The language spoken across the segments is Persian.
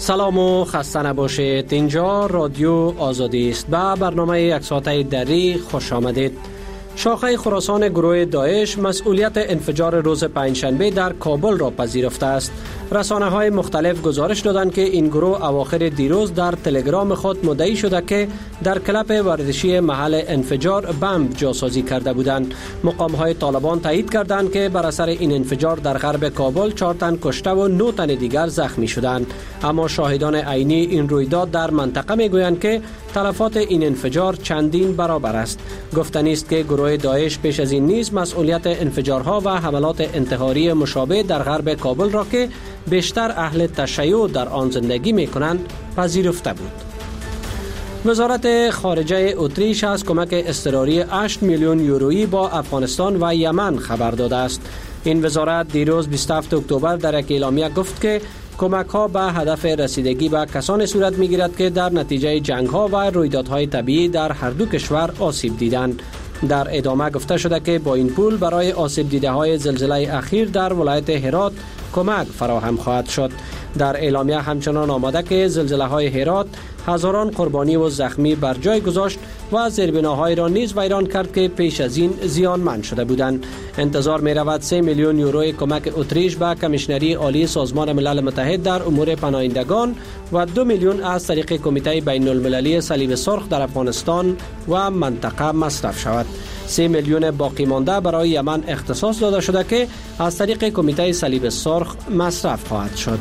سلام و خسته نباشید. اینجا رادیو آزادی است. به برنامه یک ساعته دری خوش آمدید. شاخه خراسان گروه داعش مسئولیت انفجار روز پنجشنبه در کابل را پذیرفته است. رسانه‌های مختلف گزارش دادند که این گروه اواخر دیروز در تلگرام خود مدعی شده که در کلب ورزشی محل انفجار بمب جاسازی کرده بودند. مقام‌های طالبان تایید کردند که بر اثر این انفجار در غرب کابل 4 تن کشته و 9 تن دیگر زخمی شدند. اما شاهدان عینی این رویداد در منطقه میگویند که تلفات این انفجار چندین برابر است. گفتنی است که گروه داعش پیش از این نیز مسئولیت انفجارها و حملات انتحاری مشابه در غرب کابل را که بیشتر اهل تشیع در آن زندگی می‌کنند پذیرفته بود. وزارت خارجه اتریش از کمک اضطراری 8 میلیون یورویی با افغانستان و یمن خبر داده است. این وزارت دیروز 27 اکتبر در یک اعلامیه گفت که کمک‌ها به هدف رسیدگی به کسانی صورت می‌گیرد که در نتیجه جنگ‌ها و رویدادهای طبیعی در هر دو کشور آسیب دیدند. در ادامه گفته شده که با این پول برای آسیب دیده‌های زلزله اخیر در ولایت هرات کمک فراهم خواهد شد. در اعلامیه همچنان آمده که زلزله‌های هرات هزاران قربانی و زخمی بر جای گذاشت و زیربناهای را نیز ویران کرد که پیش از این زیانمند شده بودند. انتظار می رود 3 میلیون یورو کمک اتریش به کمیشنری عالی سازمان ملل متحد در امور پناهندگان و 2 میلیون از طریق کمیته بین المللی صلیب سرخ در افغانستان و منطقه مصرف شود. 3 میلیون باقی مانده برای یمن اختصاص داده شده که از طریق کمیته صلیب سرخ مصرف خواهد شد.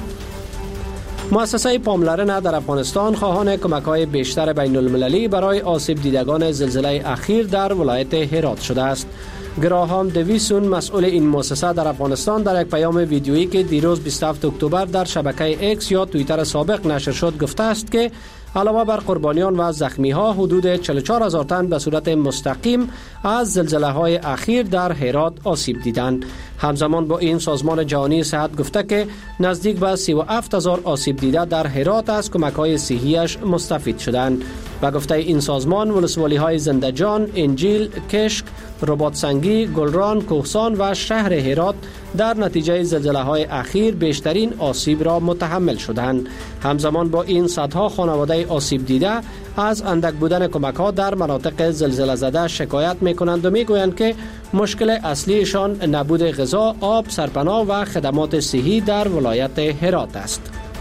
مؤسسه پاملرنه در افغانستان خواهان کمک‌های بیشتر بین المللی برای آسیب دیدگان زلزله اخیر در ولایت هرات شده است. گراهام دویسون مسئول این مؤسسه در افغانستان در یک پیام ویدیویی که دیروز 27 اکتبر در شبکه ایکس یا توییتر سابق نشر شد گفته است که علاوه بر قربانیان و زخمی‌ها حدود 44,000 تن به صورت مستقیم از زلزله‌های اخیر در هرات آسیب دیدند. همزمان با این سازمان جهانی صحت گفته که نزدیک به 37,000 آسیب دیده در هرات از کمک‌های صحی‌اش مستفید شدند. و گفته این سازمان ولسوالی‌های زنده‌جان، انجیل، کشک، رباط سنگی، گلران، کوهسان و شهر هرات در نتیجه زلزله‌های اخیر بیشترین آسیب را متحمل شدند. همزمان با این صدها خانواده آسیب دیده از اندک بودن کمک‌ها در مناطق زلزله زده شکایت می‌کنند و می‌گویند که مشکل اصلیشان نبود غذا، آب، سرپناه و خدمات صحی در ولایت هرات است.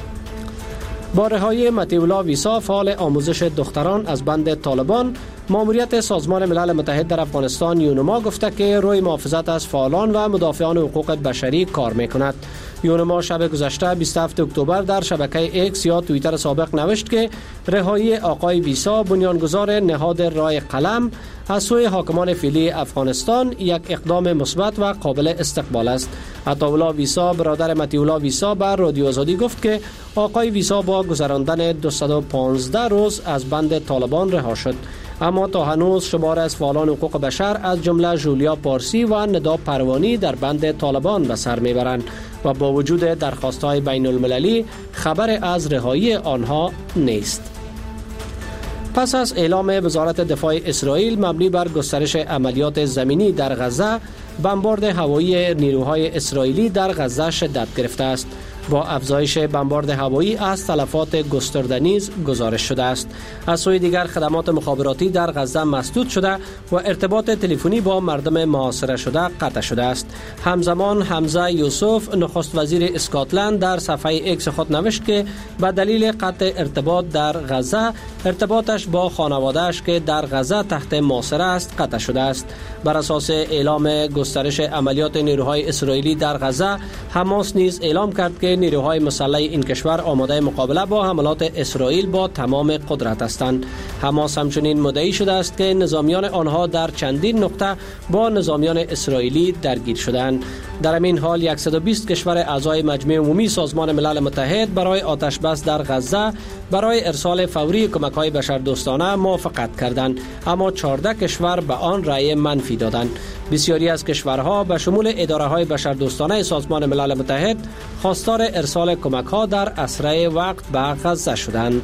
با رهایی مطیع ویسا فعال آموزش دختران از بند طالبان، ماموریت سازمان ملل متحد در افغانستان یونما گفته که روی محافظت از فعالان و مدافعان حقوق بشری کار می‌کند. یونما شب گذشته 27 اکتبر در شبکه ایکس یا توییتر سابق نوشت که رهایی آقای ویسا بنیانگذار نهاد رای قلم از سوی حاکمان فعلی افغانستان یک اقدام مثبت و قابل استقبال است. عطاالله ویسا برادر مطیع ویسا به رادیو آزادی گفت که آقای ویسا با گذراندن 215 روز از بند طالبان رها شد. اما تا هنوز شمار از فعالان حقوق بشر از جمله جولیا پارسی و ندا پروانی در بند طالبان به سر میبرند و با وجود درخواست‌های بین المللی خبر از رهایی آنها نیست. پس از اعلام وزارت دفاع اسرائیل مبنی بر گسترش عملیات زمینی در غزه، بمبارد هوایی نیروهای اسرائیلی در غزه شدت گرفته است. با افزایش بمبارد هوایی از تلفات گسترده نیز گزارش شده است. از سوی دیگر خدمات مخابراتی در غزه مسدود شده و ارتباط تلفنی با مردم محاصره شده قطع شده است. همزمان حمزه یوسف نخست وزیر اسکاتلند در صفحه ایکس خود نوشت که به دلیل قطع ارتباط در غزه، ارتباطش با خانواده‌اش که در غزه تحت محاصره است قطع شده است. بر اساس اعلام گسترش عملیات نیروهای اسرائیلی در غزه، حماس نیز اعلام کرد که نیروهای مسلح این کشور آماده مقابله با حملات اسرائیل با تمام قدرت هستند. حماس همچنین مدعی شده است که نظامیان آنها در چندین نقطه با نظامیان اسرائیلی درگیر شدند. در همین حال 120 کشور اعضای مجمع عمومی سازمان ملل متحد برای آتش بس در غزه برای ارسال فوری کمک‌های بشردوستانه موافقت کردند، اما 14 کشور به آن رأی منفی دادند. بسیاری از کشورها به شمول اداره‌های بشردوستانه سازمان ملل متحد خواستار ارسال کمک‌ها در اسرع وقت به غزه شدند.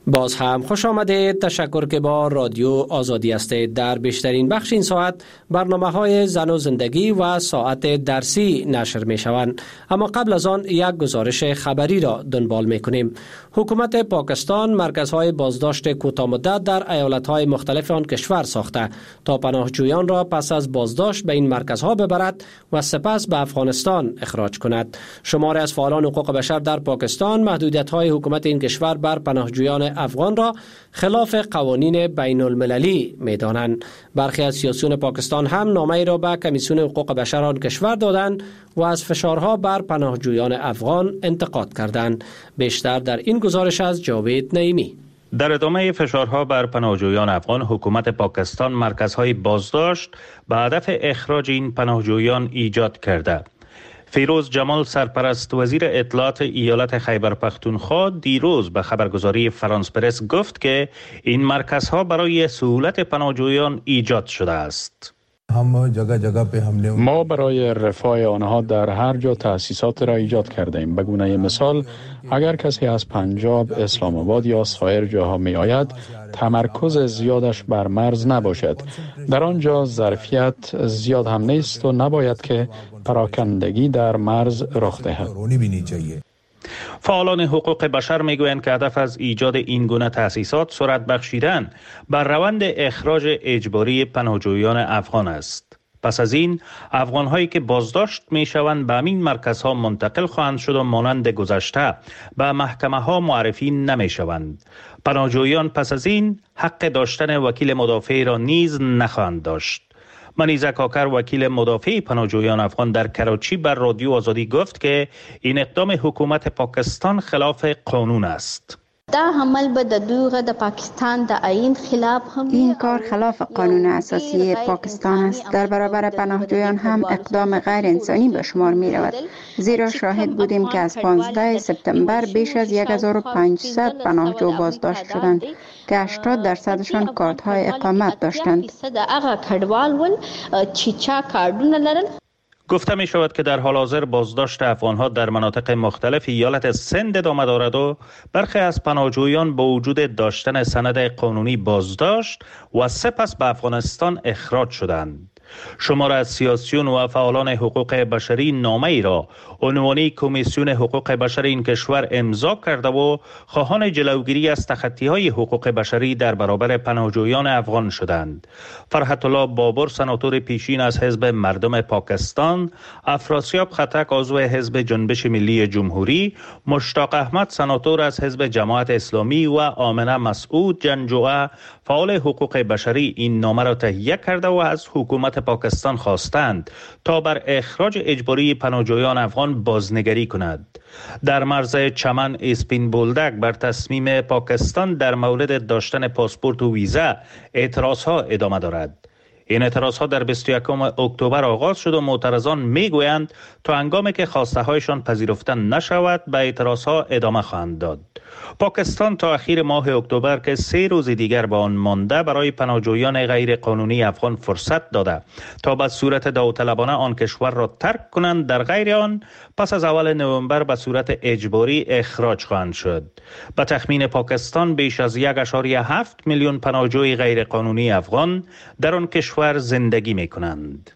باز هم خوش آمدید. تشکر که با رادیو آزادی هستید. در بیشترین بخش این ساعت برنامه‌های زن و زندگی و ساعت درسی نشر می شوند. اما قبل از آن یک گزارش خبری را دنبال می کنیم. حکومت پاکستان مرکزهای بازداشت کوتاه‌مدت در ایالت‌های مختلف آن کشور ساخته تا پناهجویان را پس از بازداشت به این مرکزها ببرد و سپس به افغانستان اخراج کند. شماری از فعالان حقوق بشر در پاکستان محدودیت‌های حکومت این کشور بر پناهجویان افغان را خلاف قوانین بین المللی می دانند. برخی از سیاسیون پاکستان هم نامه‌ای را به کمیسیون حقوق بشر آن کشور دادند و از فشارها بر پناهجویان افغان انتقاد کردند. بیشتر در این گزارش از جاوید نعیمی. در ادامه فشارها بر پناهجویان افغان، حکومت پاکستان مرکزهای بازداشت به هدف اخراج این پناهجویان ایجاد کرده. فیروز جمال، سرپرست وزیر اطلاعات ایالت خیبر پختونخوا، دیروز به خبرگزاری فرانس پرس گفت که این مرکزها برای سهولت پناهجویان ایجاد شده است. ما برای رفاه آنها در هر جا تأسیسات را ایجاد کرده ایم. به گونه مثال، اگر کسی از پنجاب، اسلام آباد یا سایر جاها می آید، تمرکز زیادش بر مرز نباشد. در آنجا ظرفیت زیاد هم نیست و نباید که پراکندگی در مرز رخ دهد. فعالان حقوق بشر میگویند که هدف از ایجاد این گونه تأسیسات سرعت بخشیدن بر روند اخراج اجباری پناهجویان افغان است. پس از این افغان‌هایی که بازداشت میشوند به همین مرکزها منتقل خواهند شد و مانند گذشته به محکمه‌ها معرفی نمیشوند. پناهجویان پس از این حق داشتن وکیل مدافع را نیز نخواهند داشت. منیزه کاکر، وکیل مدافع پناهجویان افغان در کراچی، بر رادیو آزادی گفت که این اقدام حکومت پاکستان خلاف قانون است. این کار خلاف قانون اساسی پاکستان است. در برابر پناهجویان هم اقدام غیر انسانی به شمار می رود. زیرا شاهد بودیم که از 15 سپتامبر بیش از 1500 پناهجو بازداشت شدند که 80% کارت‌های اقامت داشتند. گفته می شود که در حال حاضر بازداشت افغانها در مناطق مختلف ایالت سند ادامه دارد و برخی از پناهجویان با وجود داشتن سند قانونی بازداشت و سپس به افغانستان اخراج شدند. شمار از سیاسیون و فعالان حقوق بشری نامه ای را عنوانی کمیسیون حقوق بشر این کشور امضا کرده و خواهان جلوگیری از تخطی‌های حقوق بشری در برابر پناهجویان افغان شدند. فرحت الله بابر، سناتور پیشین از حزب مردم پاکستان، افراسیاب خطک، عضو حزب جنبش ملی جمهوری، مشتاق احمد، سناتور از حزب جماعت اسلامی و آمنه مسعود جنجوعه، فعال حقوق بشری، این نامه را تهیه کرده و از حکومت پاکستان خواستند تا بر اخراج اجباری پناهجویان افغان بازنگری کند. در مرز چمن، اسپین بولدک بر تصمیم پاکستان در مورد داشتن پاسپورت و ویزا اعتراضها ادامه دارد. این اعتراضها در 21 اکتبر آغاز شد و معترضان میگویند تا هنگامی که خواسته هایشان پذیرفته نشود به اعتراضها ادامه خواهند داد. پاکستان تا اخیر ماه اکتبر که 3 روز دیگر به آن مانده برای پناهجویان غیر قانونی افغان فرصت داده تا به صورت داوطلبانه آن کشور را ترک کنند، در غیر آن پس از اول نوامبر به صورت اجباری اخراج خواهند شد. به تخمین پاکستان بیش از 1.7 میلیون پناهجوی غیر قانونی افغان در آن کشور زندگی می کنند.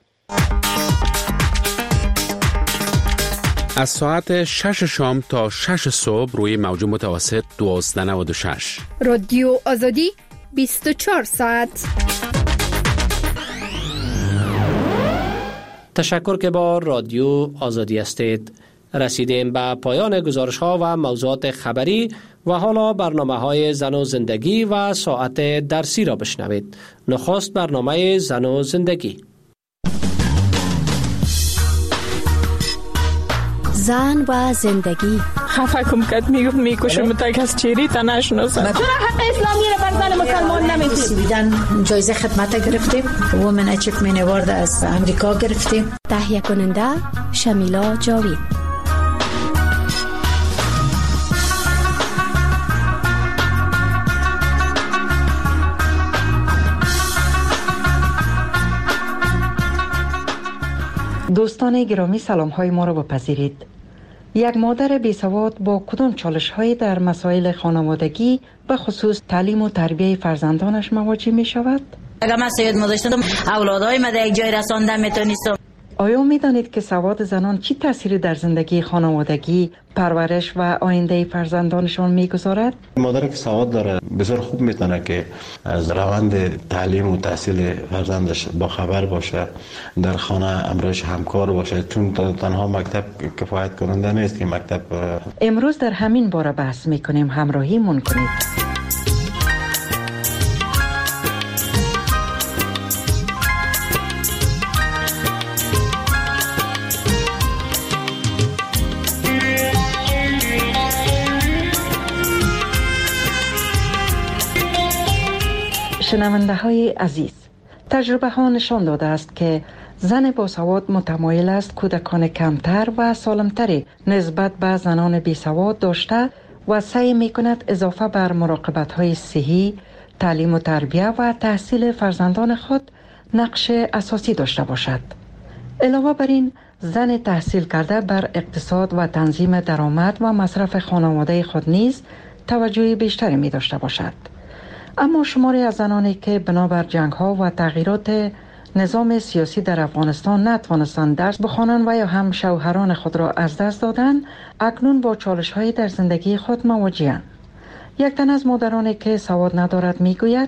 از ساعت 6 شام تا 6 صبح روی موج متوسط 1296 رادیو آزادی 24 ساعت. تشکر که با رادیو آزادی هستید. رسیدیم به پایان گزارش ها و موضوعات خبری و حالا برنامه های زن و زندگی و ساعت درسی را بشنوید. نخست برنامه زن و زندگی. زن و زندگی. خفه کم کد میکشم تا کس چیری تا نشناسم. چرا حق اسلامی را بر زن مسلمان نمیدید؟ جایزه خدمت گرفتیم. وومن اچیومنت اوارد از امریکا گرفتیم. تهیه کننده شمیلا جاوید. دوستان گرامی، سلام های ما را بپذیرید. یک مادر بیسواد با کدام چالش‌هایی در مسائل خانوادگی به خصوص تعلیم و تربیت فرزندانش مواجه می شود؟ اگر من سید مداشتم اولادهای من در یک جای رساندن میتونستم. آیا می دانید که سواد زنان چی تأثیری در زندگی خانوادگی، پرورش و آینده فرزندانشان میگذارد؟ مادر که سواد داره بسیار خوب میتونه که از روند تعلیم و تحصیل فرزندش با خبر باشه، در خانه امرش همکار باشه، چون تنها مکتب کفایت کننده نیست که مکتب. امروز در همین باره بحث میکنیم، همراهی من کنید. شنونده های عزیز، تجربه ها نشان داده است که زن باسواد متمایل است کودکان کمتر و سالمتری نسبت به زنان بیسواد داشته و سعی می کند اضافه بر مراقبت های صحی، تعلیم و تربیت و تحصیل فرزندان خود نقش اساسی داشته باشد. علاوه بر این، زن تحصیل کرده بر اقتصاد و تنظیم درآمد و مصرف خانواده خود نیز توجه بیشتری می داشته باشد. اما شماری از زنانی که بنابر جنگ‌ها و تغییرات نظام سیاسی در افغانستان نتوانستند درس بخوانند و یا هم شوهران خود را از دست دادند، اکنون با چالش‌های در زندگی خود مواجه‌اند. یک تن از مادرانی که سواد ندارد میگوید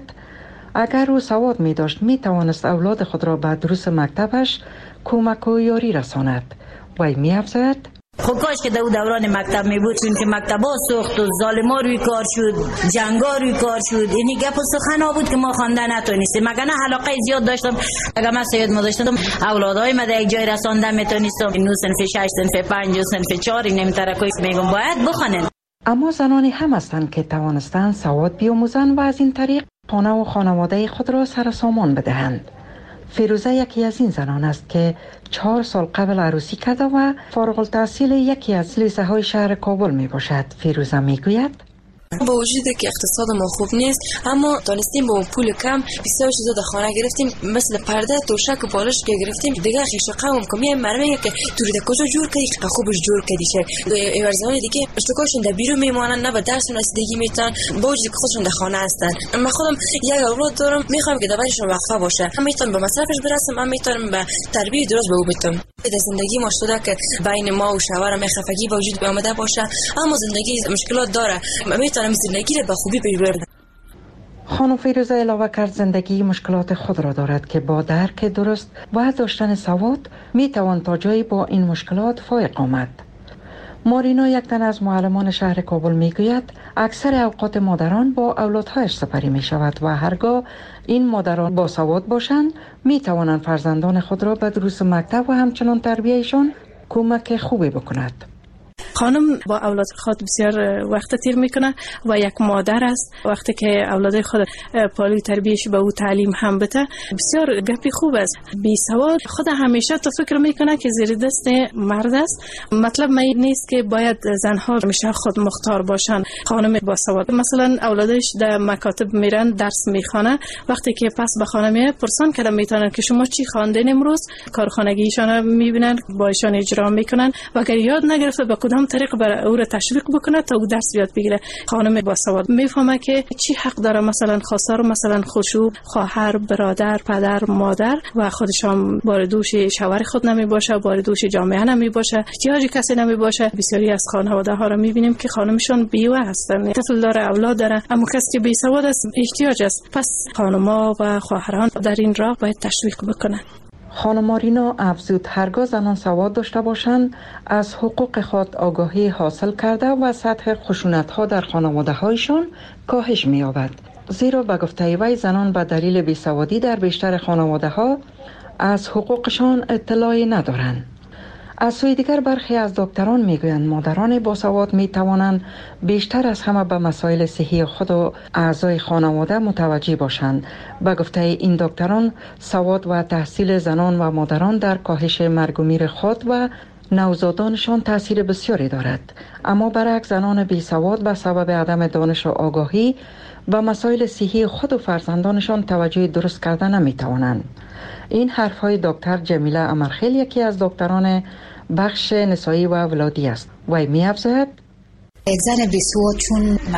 اگر او سواد می داشت می توانست اولاد خود را به دروس مکتبش کمک و یاری رساند. وی می افزاید خب کاش که دوران مکتب می بود، چون که مکتبا سوخت و ظالما روی کار شد، جنگا روی کار شد، اینی گپ و سخن بود که ما خواندن نتونستیم. مگر نه علاقه زیاد داشتم، اگر من سید ما داشتم اولادای ما در یک جای رساندن میتونستم، اینو صنف 6 صنف 5 صنف 4 این نمیترکوی میگم باید بخونن. اما زنانی هم هستند که توانستند سواد بیاموزند و از این طریق خانه و خانواده خود را سر و سامان بدهند. فیروزه یکی از این زنان است که 4 سال قبل عروسی کرده و فارغ التحصیل یکی از لیسه های شهر کابل می باشد. فیروزه می گوید با وجود که اقتصاد ما خوب نیست، اما دانستیم با پول کم بسیار چیزا در خانه گرفتیم، مثل پرده، توشک و بالش که گرفتیم. دیگه خیش قوم کمی مرمه که تو د کجا جور کردی که خوبش جور کردی شه. ورزای دیگه اشتکاشون در بیرون میمونن، نه به درس رسیدگی میتونن، با وجود که خودشون در خانه هستن. من خودم یک اولاد دارم، میخوام که دبرشون وقفه باشه. هم میتونم به مصرفش برسم، هم میتونم به تربیت درست به او بدم. در زندگی ما شده که بین ما و شوهرم خفگی به وجود آمده باشه، اما زندگی مشکلات داره. زندگی را به خوبی ببرد. خانم فیروزه علاوه کرد زندگی مشکلات خود را دارد که با درک درست و داشتن سواد می توان تا جایی با این مشکلات فائق آمد. مارینا یک تن از معلمان شهر کابل می گوید اکثر اوقات مادران با اولادهایش سپری می شود و هرگاه این مادران با سواد باشند می توانند فرزندان خود را به دروس مکتب و همچنان تربیتشان کمک خوبی بکند. خانم با اولاد خود بسیار وقت تیر میکنه و یک مادر است. وقتی که اولاد خود پالی تربیتش به او تعلیم هم بده بسیار گپی خوب است. بی سواد خود همیشه تو فکر میکنه که زیر دست مرد است. مطلب نیست که باید زنها همیشه خود مختار باشن. خانم با سواد مثلا اولادش در مکاتب میرن درس میخوانه، وقتی که پس به خانه میاد پرسان کرده میتونن که شما چی خواندین امروز، کارخانگیشان میبینن با ایشان اجرا میکنن و اگر یاد نگرفته به کدام طریق برای او را تشویق بکنه تا او درس یاد بگیره. خانم با سواد میفهمه که چی حق داره، مثلا خواستار مثلا خودشو، خواهر، برادر، پدر، مادر و خودشان بار دوش شوهر خود نمی باشه، بار دوش جامعه نمی باشه، احتیاج کسی نمی باشه. بسیاری از خانواده ها را میبینیم که خانمشون بیوه هستن، طفل داره، اولاد داره، اما کسی که بی سواد است احتیاج است. پس خانم‌ها و خواهران در این راه باید تشویق بکنن. خانم مارینا افزود هرگاه زنان سواد داشته باشند از حقوق خود آگاهی حاصل کرده و سطح خشونت‌ها در خانواده‌هایشان کاهش می‌یابد. زیرا به گفته وی زنان به دلیل بیسوادی در بیشتر خانواده‌ها از حقوقشان اطلاعی ندارند. از سوی دیگر برخی از دکتران میگویند مادران باسواد میتوانند بیشتر از همه به مسائل صحی خود و اعضای خانواده متوجه باشند. به گفته این دکتران سواد و تحصیل زنان و مادران در کاهش مرگ و میر خود و نوزادانشان تاثیر بسیاری دارد. اما برعکس زنان بی سواد به سبب عدم دانش و آگاهی به مسائل صحی خود و فرزندانشان توجه درست کرده نمی توانند. این حرفهای دکتر جمیله امرخیل یکی از دکتران بخش نسایی و ولادی است. وی می افزاید یک زن بیسواد چون